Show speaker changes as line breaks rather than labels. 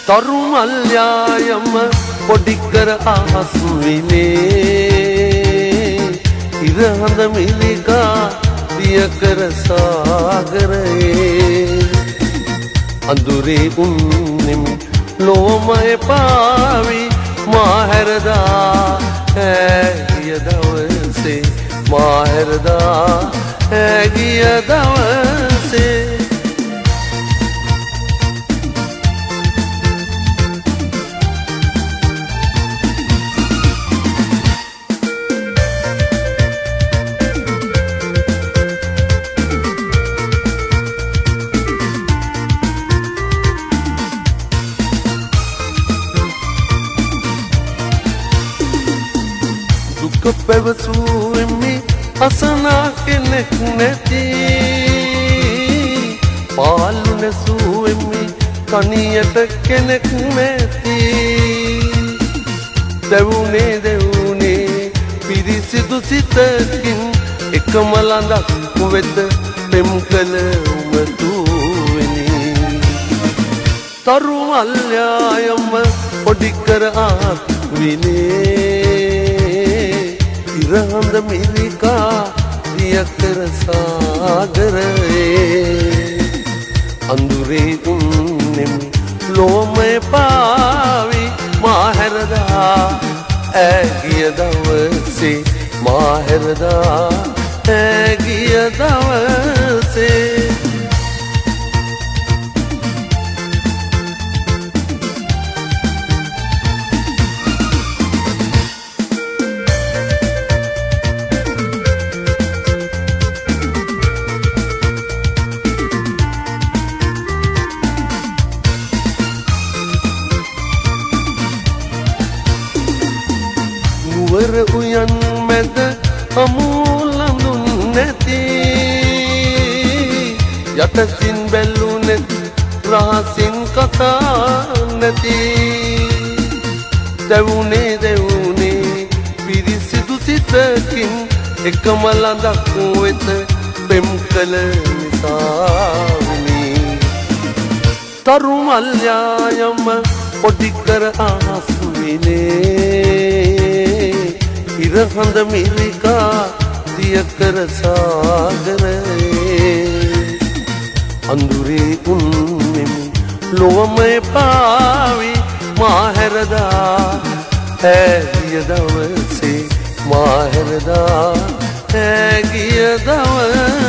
තරු මල්යායම පොඩි කර ආස් විනේ ඉරහඳ මිලිකා දිය කර සාගරයේ අඳුරේ උන්නෙමි ලෝමය පාවි මාහැරදා ඇගිය දවසේ මාහැරදා ඇගිය දවසේ පැවසුවෙමි අසනා කෙනෙක් නැති පාලු නැසුවෙමි තනියට කෙනෙක් නැති දෙවුනේ පිරිසිදු සිතකින් එකම ළඳක් වෙත පෙම් කළ උමතුවෙනි තරු මල්යායම පොඩි කර ආත් විනේ ඉරහඳ මිලිකා දිය කර සාගරයේ අඳුරේ උන්නෙමි ලෝමය පාවි මාහැරදා ඇගිය දවසේ මාහැරදා ඇගිය දවසේ නුවර උයන් මැද අමූලඳුන් නැති යටසින් බැලුනෙත් රහසින් කතා නැති දෙවුනේ පිරිසිදු සිතකින් එකම ළඳක් වෙත පෙම් කළ නිසාවෙනි තරු මල්යායම පොඩි කර ආස් විනේ ඉරහඳ මිලිකා දිය කර සාගරයේ අඳුරේ උන්නෙමි ලොවමය පාවි මාහැරදා ඇගිය දවසේ මාහැරදා ඇගිය දවසේ